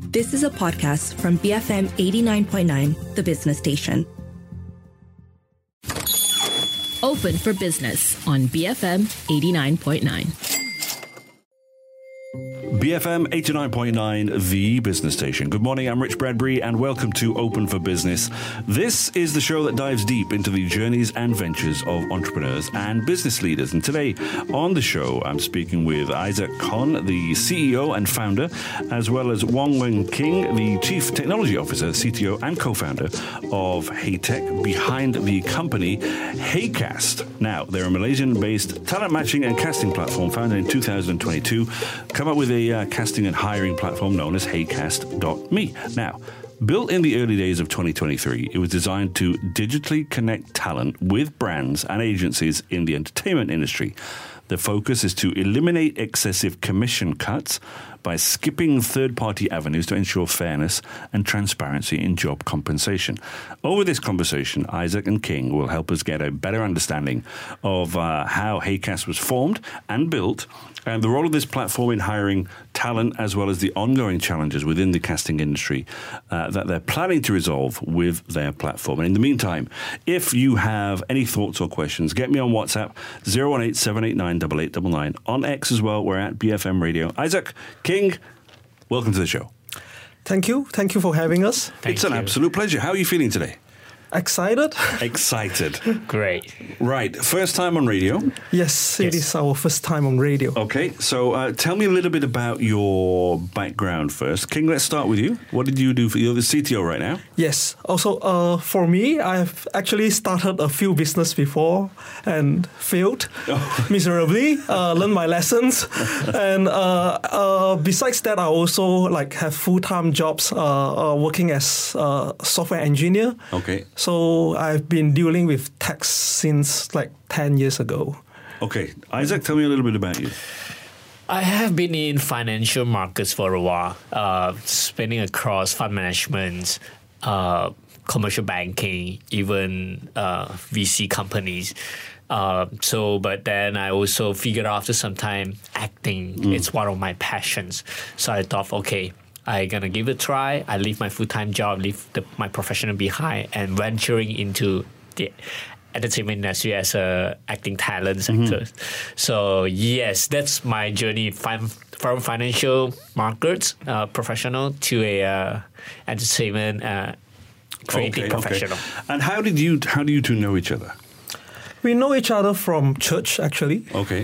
This is a podcast from BFM 89.9, the business station. Open for Business on BFM 89.9. BFM 89.9, the business station. Good morning, I'm Rich Bradbury, and welcome to Open for Business. This is the show that dives deep into the journeys and ventures of entrepreneurs and business leaders. And today on the show, I'm speaking with Isaac Kon, the CEO and founder, as well as Wong Weng King, the Chief Technology Officer, CTO, and co-founder of HeyTech, behind the company HeyCast. Now, they're a Malaysian-based talent matching and casting platform founded in 2022, come up with a casting and hiring platform known as HeyCast.me. Now, built in the early days of 2023, it was designed to digitally connect talent with brands and agencies in the entertainment industry. The focus is to eliminate excessive commission cuts by skipping third-party avenues to ensure fairness and transparency in job compensation. Over this conversation, Isaac and King will help us get a better understanding of how HeyCast was formed and built, and the role of this platform in hiring talent, as well as the ongoing challenges within the casting industry that they're planning to resolve with their platform. And in the meantime, if you have any thoughts or questions, get me on WhatsApp, 018-789-8899. On X as well, we're at BFM Radio. Isaac, King, welcome to the show. Thank you. Thank you for having us. It's an absolute pleasure. How are you feeling today? Excited? Excited. Great. Right. First time on radio? Yes, it is our first time on radio. Okay. So tell me a little bit about your background first. King, let's start with you. What did you do? You're the CTO right now? Yes. Also, for me, I've actually started a few business before and failed miserably, learned my lessons. And besides that, I also have full-time jobs working as a software engineer. Okay. So I've been dealing with tech since 10 years ago. Okay. Isaac, tell me a little bit about you. I have been in financial markets for a while, spanning across fund management, commercial banking, even VC companies. But then I also figured out after some time, acting, it's one of my passions. So I thought, okay, I'm going to give it a try. I leave my full-time job, leave my professional behind, and venturing into the entertainment industry as a acting talent sector. So yes, that's my journey from financial markets professional to a entertainment creative professional. Okay. And how do you two know each other? We know each other from church, actually. Okay.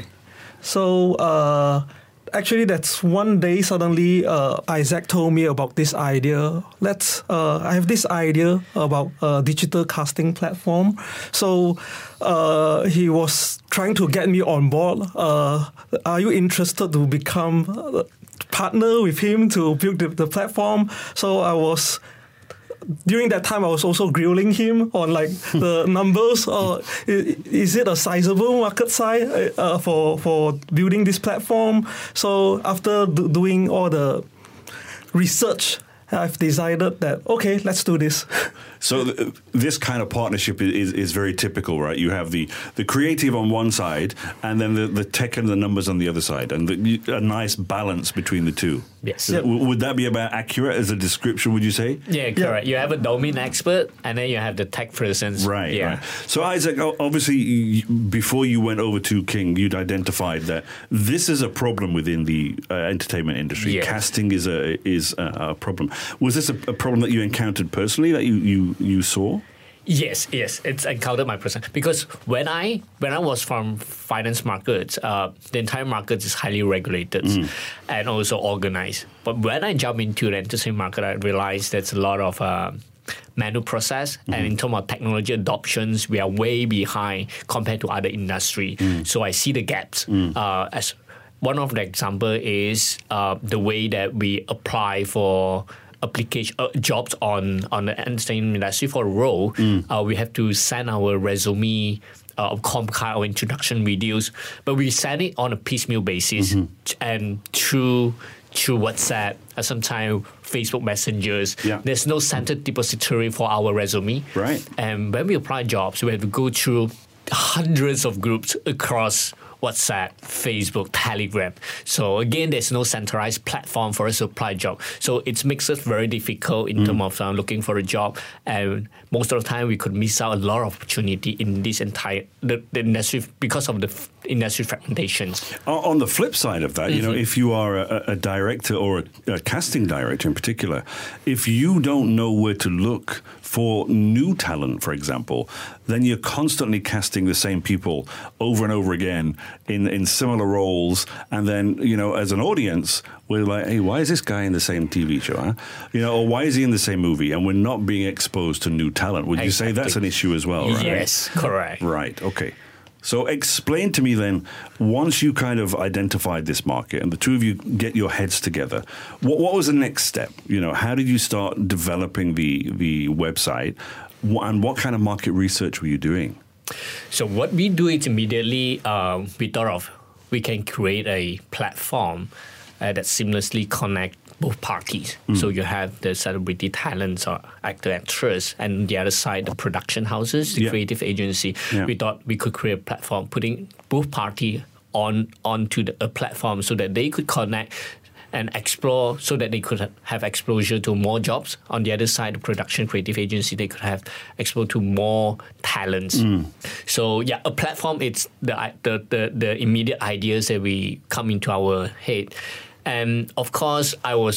So actually, that's one day suddenly Isaac told me about this idea. I have this idea about a digital casting platform. So he was trying to get me on board. Are you interested to become a partner with him to build the platform? So during that time, I was also grilling him on the numbers. Is it a sizable market size for building this platform? So after doing all the research, I've decided that, okay, let's do this. So this kind of partnership is very typical, right? You have the creative on one side and then the tech and the numbers on the other side, and a nice balance between the two. Yes. Would that be about accurate as a description, would you say? Yeah, correct. You have a domain expert and then you have the tech presence. Right, yeah. Right. So Isaac, obviously, before you went over to King, you'd identified that this is a problem within the entertainment industry. Yes. Casting is a problem. Was this a problem that you encountered personally, that you saw? Yes, it's encountered my person, because when I was from finance markets, the entire market is highly regulated and also organized. But when I jump into the entertainment market, I realized there's a lot of manual process, and in terms of technology adoptions, we are way behind compared to other industry. So I see the gaps. As one of the example is the way that we apply for application jobs on the entertainment industry for a role. We have to send our resume, our introduction videos, but we send it on a piecemeal basis and through WhatsApp, sometimes Facebook messengers. There's no centered depository for our resume. Right. And when we apply jobs, we have to go through hundreds of groups across WhatsApp, Facebook, Telegram. So again, there's no centralized platform for us to apply job. So it makes it very difficult in terms of looking for a job. And most of the time, we could miss out a lot of opportunity in this entire the industry because of the industry fragmentations. On the flip side of that, you know, if you are a director or a casting director in particular, if you don't know where to look for new talent, for example, then you're constantly casting the same people over and over again in similar roles. And then, you know, as an audience, we're like, hey, why is this guy in the same TV show? Huh? You know, or why is he in the same movie? And we're not being exposed to new talent. Would you say that's an issue as well, right? Yes, correct. Right, okay. So explain to me then, once you kind of identified this market and the two of you get your heads together, what was the next step? You know, how did you start developing the website, and what kind of market research were you doing? So what we do is immediately we thought of we can create a platform that seamlessly connect both parties. So you have the celebrity talents or actor, actress, and on the other side, the production houses, the creative agency. We thought we could create a platform putting both parties onto a platform so that they could connect and explore, so that they could have exposure to more jobs. On the other side, the production creative agency, they could have exposure to more talents. So yeah, a platform, it's the immediate ideas that we come into our head. And of course, I'm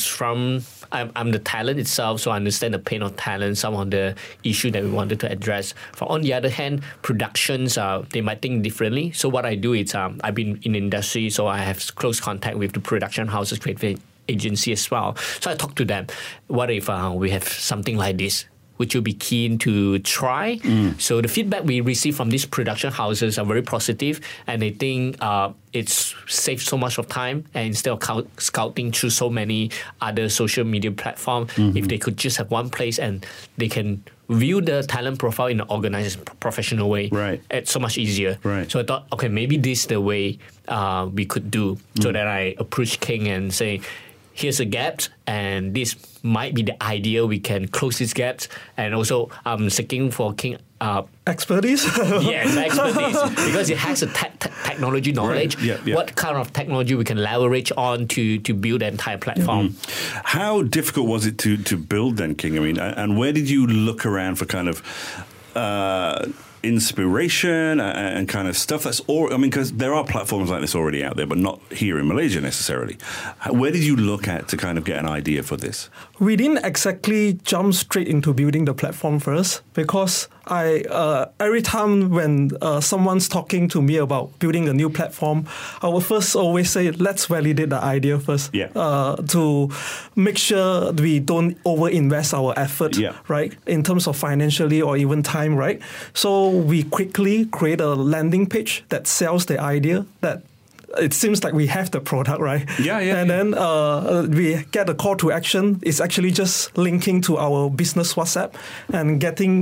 the talent itself, so I understand the pain of talent, some of the issue that we wanted to address. But on the other hand, productions, they might think differently. So what I do is, I've been in the industry, so I have close contact with the production houses, creative agency as well. So I talk to them, what if we have something like this? Would you be keen to try? So the feedback we receive from these production houses are very positive, and they think it's saved so much of time. And instead of scouting through so many other social media platforms, if they could just have one place and they can view the talent profile in an organized, professional way, it's so much easier. So I thought, okay, maybe this is the way we could do. So that I approached King and say, here's a gap, and this might be the idea. We can close these gaps. And also, I'm seeking for King expertise. Yes, expertise, because it has a technology knowledge. What kind of technology we can leverage on to build the entire platform? How difficult was it to build then, King? I mean, and where did you look around for kind of inspiration and kind of stuff that's all, I mean, because there are platforms like this already out there, but not here in Malaysia necessarily. Where did you look at to kind of get an idea for this? We didn't exactly jump straight into building the platform first, because every time when someone's talking to me about building a new platform, I will first always say, let's validate the idea first, to make sure we don't over-invest our effort, right, in terms of financially or even time, right? So we quickly create a landing page that sells the idea, that it seems like we have the product, right? And then we get a call to action. It's actually just linking to our business WhatsApp and getting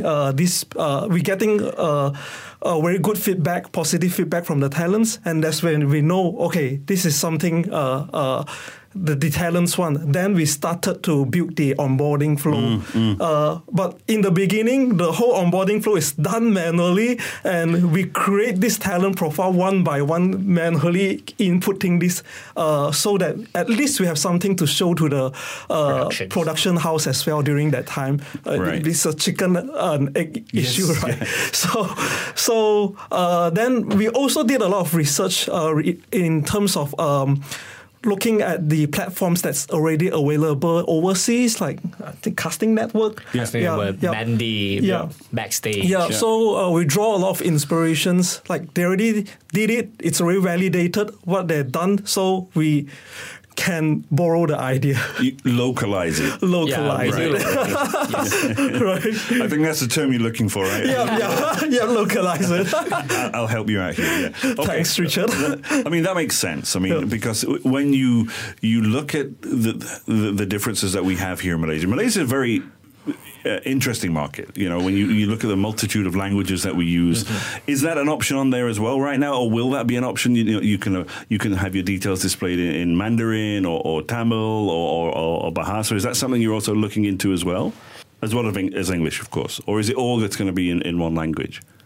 a very good feedback, positive feedback from the talents. And that's when we know, okay, this is something the talents want. Then we started to build the onboarding flow. But in the beginning, the whole onboarding flow is done manually, and we create this talent profile one by one, manually inputting this, so that at least we have something to show to the production house as well during that time. It's a chicken and egg issue, right? So then we also did a lot of research in terms of looking at the platforms that's already available overseas, like I think Casting Network, Mandy, Backstage. So we draw a lot of inspirations. Like they already did it; it's already validated what they've done. So we can borrow the idea. You localize it. Localize it. Right. I think that's the term you're looking for, right? Localize it. I'll help you out here. Okay. Thanks, Richard. I mean, that makes sense. I mean, because when you look at the differences that we have here in Malaysia, Malaysia is a very interesting market. You know, when you look at the multitude of languages that we use, is that an option on there as well right now, or will that be an option? You know, you can have your details displayed in Mandarin or Tamil or Bahasa. Is that something you're also looking into as well as English, of course, or is it all that's going to be in one language?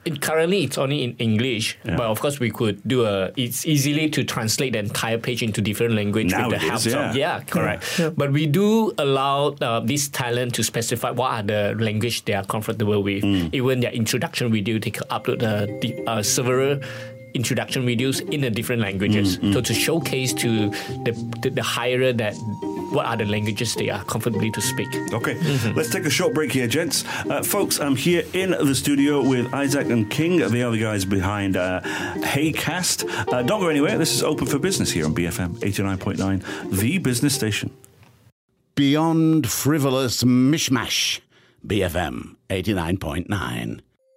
Currently, it's only in English, but of course we could do it's easily to translate the entire page into different language with the help of correct. Yeah. But we do allow this talent to specify what are the language they are comfortable with. Even their introduction video, they can upload several introduction videos in the different languages. So to showcase to the hirer that what are the languages they are comfortably to speak. Okay, let's take a short break here, gents. Folks, I'm here in the studio with Isaac and King, the other guys behind Haycast. Don't go anywhere. This is Open for Business here on BFM 89.9, the business station. Beyond frivolous mishmash, BFM 89.9.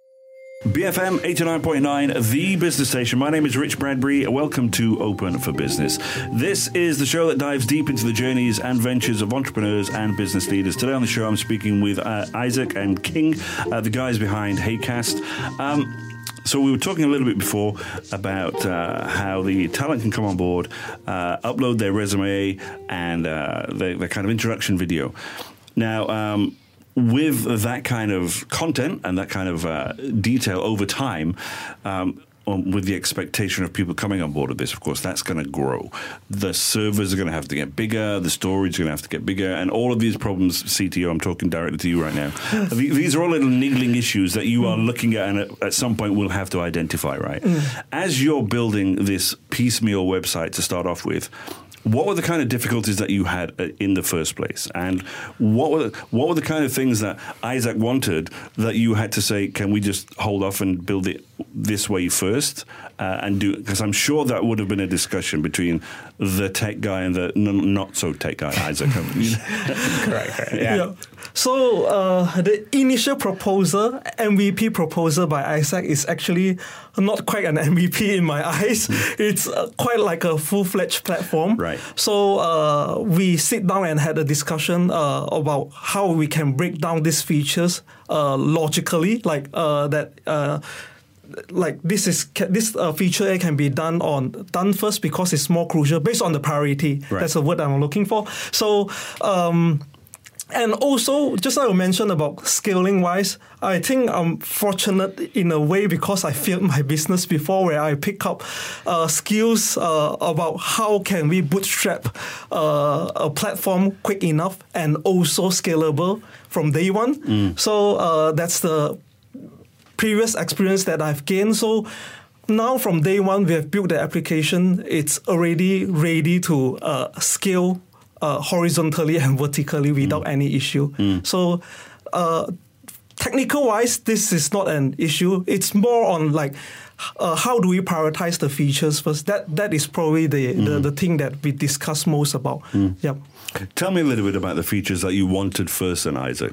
BFM 89.9, the business station. My name is Rich Bradbury. Welcome to Open for Business. This is the show that dives deep into the journeys and ventures of entrepreneurs and business leaders. Today on the show, I'm speaking with Isaac and King, the guys behind Haycast. So we were talking a little bit before about how the talent can come on board, upload their resume and their kind of introduction video. Now, with that kind of content and that kind of detail over time, with the expectation of people coming on board with this, of course, that's going to grow. The servers are going to have to get bigger, the storage is going to have to get bigger, and all of these problems, CTO, I'm talking directly to you right now, these are all little niggling issues that you are looking at and at some point will have to identify, right? As you're building this piecemeal website to start off with, what were the kind of difficulties that you had in the first place? And what were the kind of things that Isaac wanted that you had to say, can we just hold off and build it this way first? And do, because I'm sure that would have been a discussion between the tech guy and the not so tech guy, Isaac. Correct. Yeah. So the initial proposal, MVP proposal by Isaac, is actually not quite an MVP in my eyes. It's quite like a full-fledged platform. Right. So we sit down and had a discussion about how we can break down these features logically, like that. Like this feature A can be done first because it's more crucial based on the priority. Right. That's the word I'm looking for. So. And also, just like I mentioned about scaling wise, I think I'm fortunate in a way because I failed my business before, where I pick up skills about how can we bootstrap a platform quick enough and also scalable from day one. So that's the previous experience that I've gained. So now from day one, we have built the application. It's already ready to scale horizontally and vertically without any issue. So technical-wise, this is not an issue. It's more on like how do we prioritize the features first. That is probably the thing that we discuss most about. Yeah. Tell me a little bit about the features that you wanted first, then, Isaac.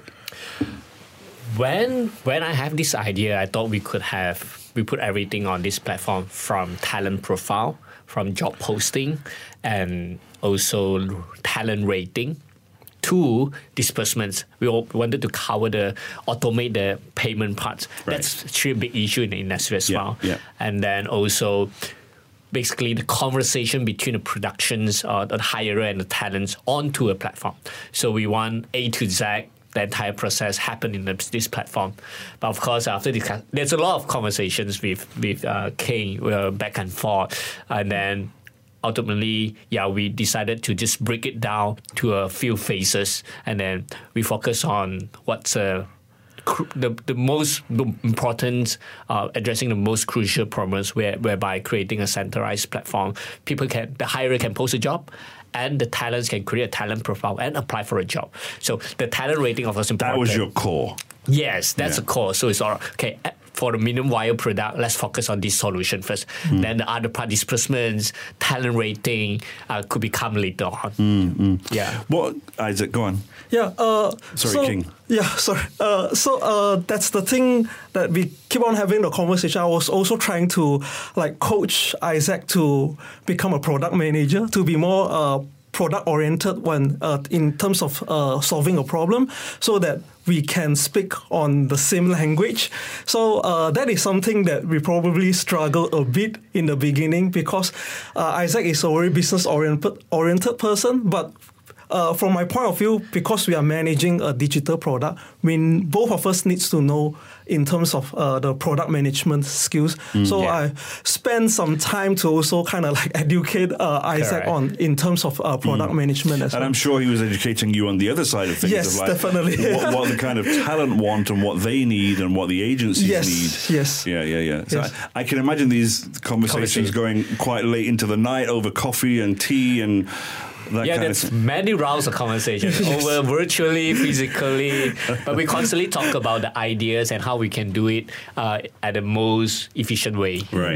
When I have this idea, I thought we put everything on this platform, from talent profile, from job posting, and also talent rating, to disbursements. We wanted to automate the payment parts. Right. That's actually a big issue in the industry as well. Yeah. And then also basically the conversation between the productions, the hirer and the talents onto a platform. So we want A to Z, the entire process happen in this platform. But of course, after this, there's a lot of conversations with King, back and forth. And then ultimately, we decided to just break it down to a few phases. And then we focus on what's the most important, addressing the most crucial problems, whereby creating a centralized platform, the hirer can post a job, and the talents can create a talent profile and apply for a job. So the talent rating of us important. That was your core. Yes, that's a core. So it's all okay. For the minimum viable product, let's focus on this solution first. Then the other part, disbursements, talent rating, could become later on. Yeah. What, Isaac? Go on. Yeah. King. Yeah, sorry. So that's the thing that we keep on having the conversation. I was also trying to coach Isaac to become a product manager, to be more product oriented when in terms of solving a problem, so that we can speak on the same language. So that is something that we probably struggle a bit in the beginning, because Isaac is a very business oriented person, but from my point of view, because we are managing a digital product, both of us needs to know in terms of the product management skills. I spent some time to also kind of like educate Isaac on in terms of product management as well. And I'm sure he was educating you on the other side of things. Yes, of like definitely. what the kind of talent want and what they need and what the agencies need. Yes. Yeah. So Yes. I can imagine these conversations going quite late into the night over coffee and tea and that kind of there's thing. many rounds of conversation over virtually, physically, but we constantly talk about the ideas and how we can do it at the most efficient way. Right.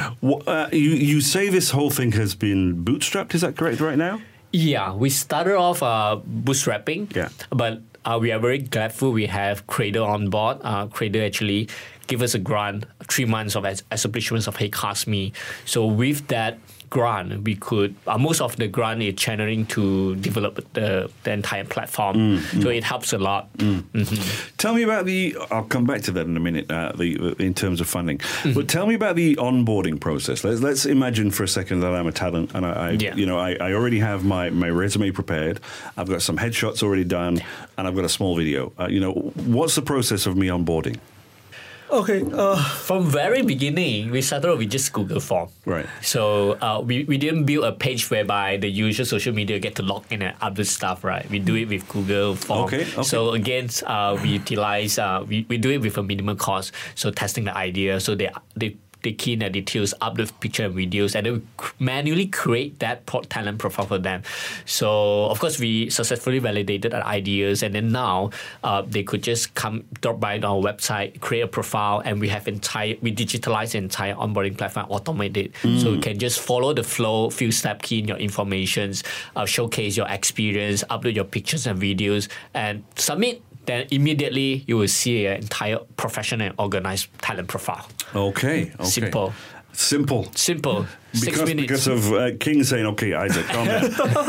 You say this whole thing has been bootstrapped, is that correct right now? Yeah, we started off bootstrapping, but we are very grateful we have Cradle on board. Cradle actually give us a grant, 3 months of establishment of HeyCastMe. So with that grant, we could, most of the grant is channeling to develop the entire platform. So it helps a lot. Tell me about I'll come back to that in a minute, in terms of funding. But tell me about the onboarding process. Let's imagine for a second that I'm a talent and I already have my resume prepared. I've got some headshots already done and I've got a small video. What's the process of me onboarding? Okay. From very beginning, we started with just Google form. Right. So we didn't build a page whereby the usual social media get to log in and upload stuff, right? We do it with Google form. Okay. So again, we utilize, we do it with a minimal cost. So testing the idea. So they key in the details, upload picture and videos, and then we manually create that talent profile for them. So of course we successfully validated our ideas, and then now they could just drop by our website, create a profile, and we digitalize the entire onboarding platform, automate it. So you can just follow the flow, few step, key in your informations, showcase your experience, upload your pictures and videos, and submit. Then immediately you will see an entire professional and organized talent profile. Okay. Simple. 6 minutes. Because of King saying, "Okay, Isaac, calm down."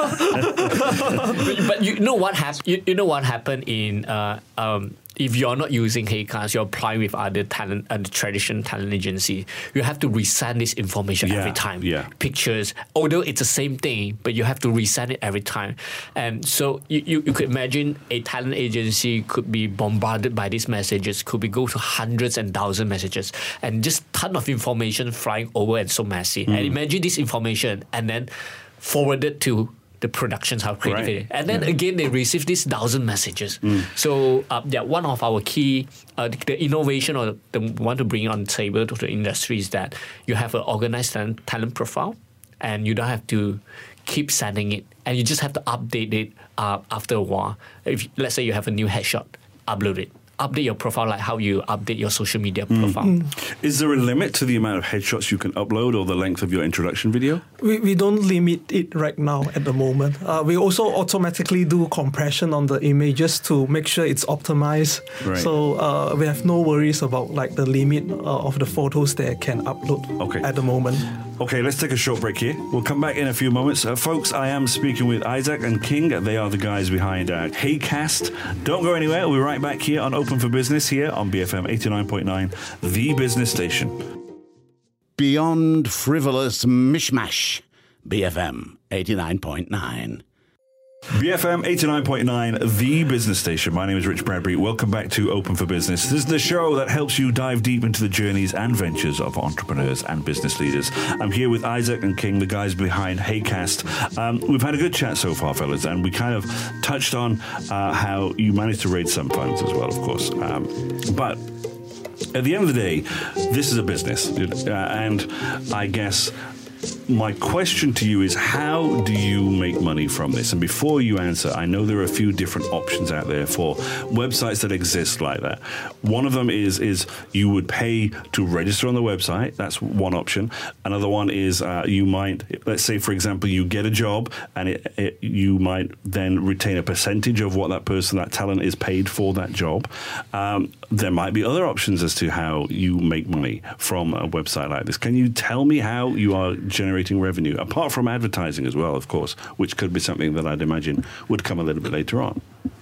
But you know what happened? You know what happened in if you're not using HeyCast, you're applying with other talent and traditional talent agency. You have to resend this information every time. Pictures, although it's the same thing, but you have to resend it every time. And so you could imagine a talent agency could be bombarded by these messages, go to hundreds and thousands messages, and just ton of information flying over and so messy. And imagine this information and then forwarded to the productions, how creative it is. And then again, they receive these 1,000 messages. So one of our key, the innovation or the want to bring on the table to the industry is that you have an organized talent profile and you don't have to keep sending it. And you just have to update it after a while. If let's say you have a new headshot, upload it. Update your profile like how you update your social media profile. Is there a limit to the amount of headshots you can upload or the length of your introduction video? We don't limit it right now at the moment. We also automatically do compression on the images to make sure it's optimized. Right. So we have no worries about like the limit of the photos they can upload at the moment. Okay, let's take a short break here. We'll come back in a few moments. Folks, I am speaking with Isaac and King. They are the guys behind HeyCast. Don't go anywhere. We'll be right back here on Open for Business here on BFM 89.9, the business station. Beyond frivolous mishmash, BFM 89.9. BFM 89.9, the business station. My name is Rich Bradbury. Welcome back to Open for Business. This is the show that helps you dive deep into the journeys and ventures of entrepreneurs and business leaders. I'm here with Isaac and King, the guys behind HeyCast. We've had a good chat so far, fellas, and we kind of touched on how you managed to raise some funds as well, of course. But at the end of the day, this is a business. And I guess my question to you is, how do you make money from this? And before you answer, I know there are a few different options out there for websites that exist like that. One of them is you would pay to register on the website. That's one option. Another one is you might, let's say, for example, you get a job and you might then retain a percentage of what that talent is paid for that job. There might be other options as to how you make money from a website like this. Can you tell me how you are generating revenue, apart from advertising as well, of course, which could be something that I'd imagine would come a little bit later on?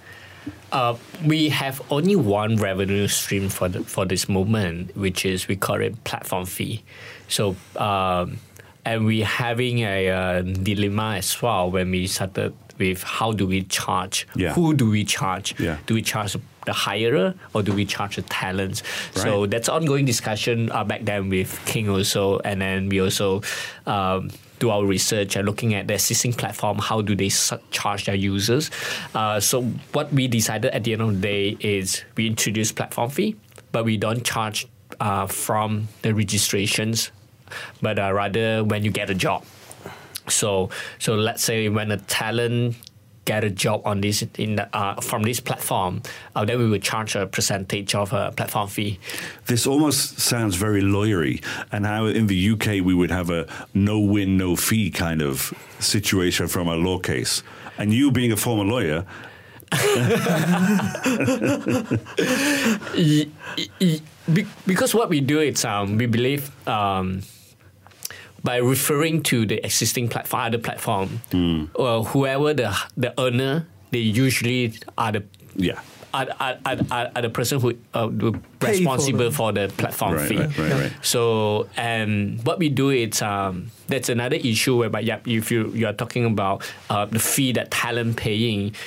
We have only one revenue stream for this moment, which is we call it platform fee. So, and we're having a dilemma as well when we started with how do we charge? Yeah. Who do we charge? Yeah. Do we charge the hirer or do we charge the talents? So Right. that's ongoing discussion back then with King also, and then we also do our research and looking at the existing platform, how do they charge their users. So what we decided at the end of the day is we introduce platform fee, but we don't charge from the registrations, but rather when you get a job. So let's say when a talent get a job on this from this platform, then we would charge a percentage of a platform fee. This almost sounds very lawyery, and how in the UK we would have a no win, no fee kind of situation from a law case. And you being a former lawyer, because what we do is we believe by referring to the existing platform, other platform, whoever the earner, they usually are the yeah. are the person who responsible for the platform fee. Right. So, and what we do is that's another issue whereby if you are talking about the fee that talent paying,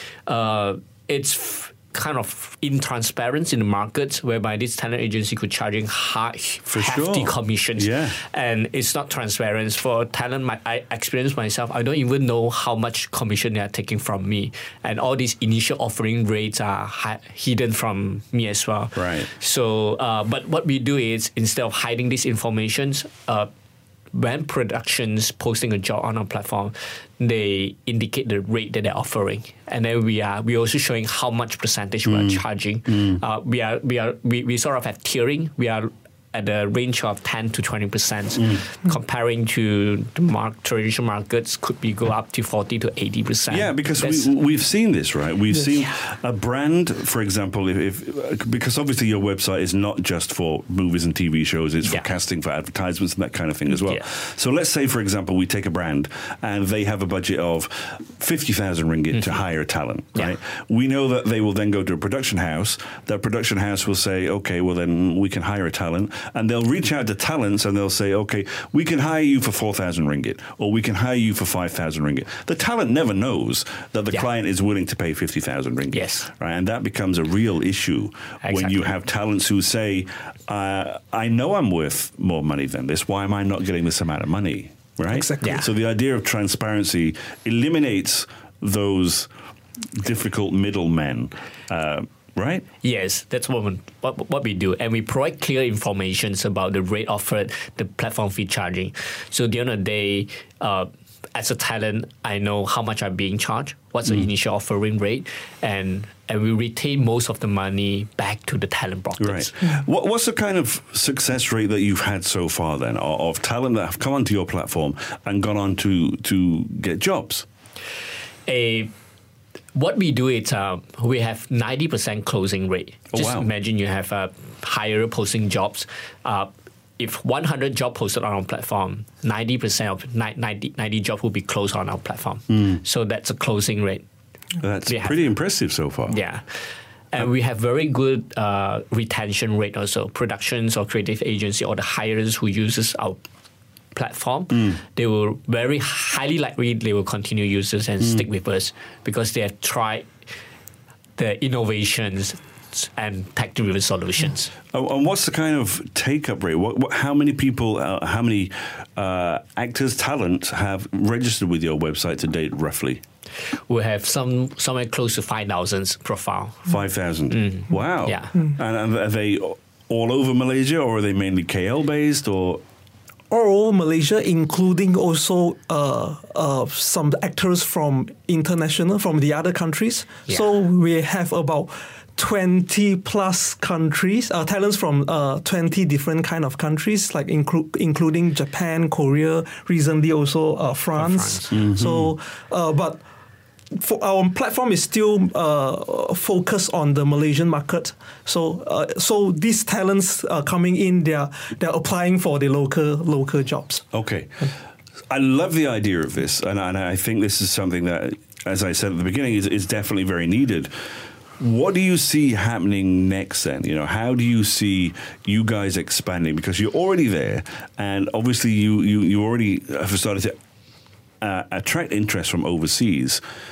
it's kind of intransparent in the markets whereby this talent agency could charging hefty commissions, and it's not transparent for talent. I experienced myself. I don't even know how much commission they are taking from me, and all these initial offering rates are hidden from me as well. Right. So, but what we do is instead of hiding these informations, when productions posting a job on our platform, they indicate the rate that they're offering, and then we also showing how much percentage we are charging. We sort of have tiering. We are at the range of 10 to 20%, comparing to the traditional markets could be go up to 40 to 80%. Yeah, because we've seen this, right? We've seen a brand, for example, because obviously your website is not just for movies and TV shows, it's for casting, for advertisements and that kind of thing as well. Yeah. So let's say, for example, we take a brand and they have a budget of 50,000 ringgit to hire a talent, right? We know that they will then go to a production house. That production house will say, okay, well then we can hire a talent. And they'll reach out to talents and they'll say, okay, we can hire you for 4,000 ringgit or we can hire you for 5,000 ringgit. The talent never knows that the client is willing to pay 50,000 ringgit. Yes. Right? And that becomes a real issue when you have talents who say, I know I'm worth more money than this. Why am I not getting this amount of money? Right? Exactly. So the idea of transparency eliminates those difficult middlemen. Right? Yes, that's what we do. And we provide clear information about the rate offered, the platform fee charging. So at the end of the day, as a talent, I know how much I'm being charged, what's the initial offering rate, and we retain most of the money back to the talent brokers. Right. What's the kind of success rate that you've had so far then of talent that have come onto your platform and gone on to get jobs? What we do is we have 90% closing rate. Just imagine you have a hirer posting jobs. If 100 job posted on our platform, 90% of 90 jobs will be closed on our platform. So that's a closing rate. That's pretty impressive so far. Yeah. And we have very good retention rate also. Productions or creative agency or the hirers who uses our platform, they will very highly likely they will continue users and stick with us because they have tried the innovations and tech-driven solutions. And what's the kind of take-up rate? How many people, how many actors, talent have registered with your website to date, roughly? We have somewhere close to 5,000 profile. 5,000? Wow. Yeah. And are they all over Malaysia, or are they mainly KL-based, or...? All Malaysia, including also some actors from the other countries. Yeah. So we have about 20 plus countries, talents from 20 different kind of countries, like including Japan, Korea, recently also France. So, but for our platform is still focused on the Malaysian market. So these talents are coming in, they're applying for the local jobs. Okay. I love the idea of this, and I think this is something that, as I said at the beginning, is definitely very needed. What do you see happening next then? How do you see you guys expanding? Because you're already there, and obviously you already have started to attract interest from overseas.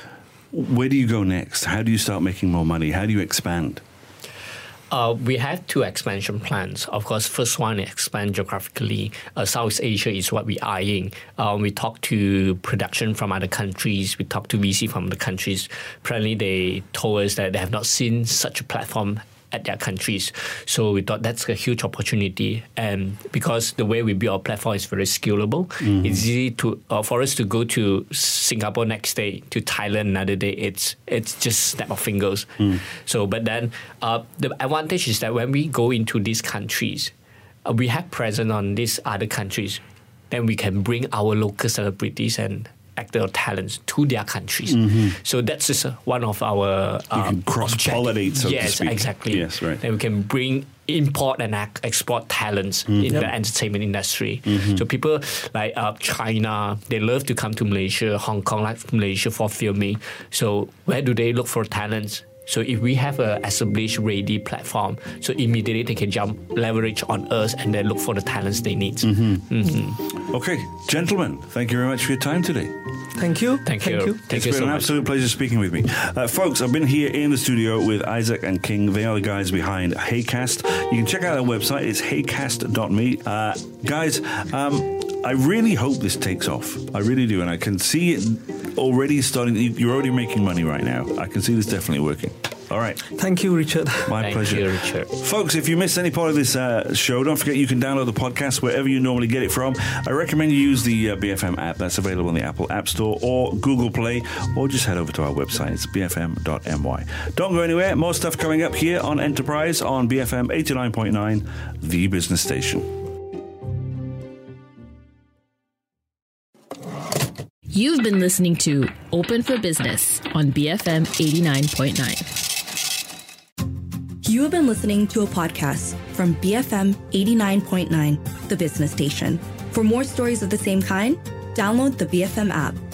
where do you go next? How do you start making more money? How do you expand? We have two expansion plans. Of course, first one, expand geographically. Southeast Asia is what we're eyeing. We talk to production from other countries. We talk to VC from other countries. Apparently, they told us that they have not seen such a platform at their countries. So we thought that's a huge opportunity. And because the way we build our platform is very scalable, it's easy to for us to go to Singapore next day, to Thailand another day. It's just snap of fingers. So, but then the advantage is that when we go into these countries, we have presence on these other countries, then we can bring our local celebrities and actor or talents to their countries. So that's just one of our you can cross-pollinate, so to speak. Yes, exactly. Yes, right. Then we can import and export talents in the entertainment industry. So people like China, they love to come to Malaysia, Hong Kong, like Malaysia for filming. So where do they look for talents? So if we have a established, ready platform, so immediately they can leverage on us and then look for the talents they need. Okay, gentlemen, thank you very much for your time today. Thank you. It's been an absolute pleasure speaking with me. Folks, I've been here in the studio with Isaac and King. They are the guys behind Heycast. You can check out their website. It's heycast.me. Guys, I really hope this takes off. I really do. And I can see it already starting. You're already making money right now. I can see this definitely working. All right. Thank you, Richard. My pleasure. Thank you, Richard. Folks, if you missed any part of this show, don't forget you can download the podcast wherever you normally get it from. I recommend you use the BFM app. That's available on the Apple App Store or Google Play, or just head over to our website. It's bfm.my. Don't go anywhere. More stuff coming up here on Enterprise on BFM 89.9, the business station. You've been listening to Open for Business on BFM 89.9. You have been listening to a podcast from BFM 89.9, the business station. For more stories of the same kind, download the BFM app.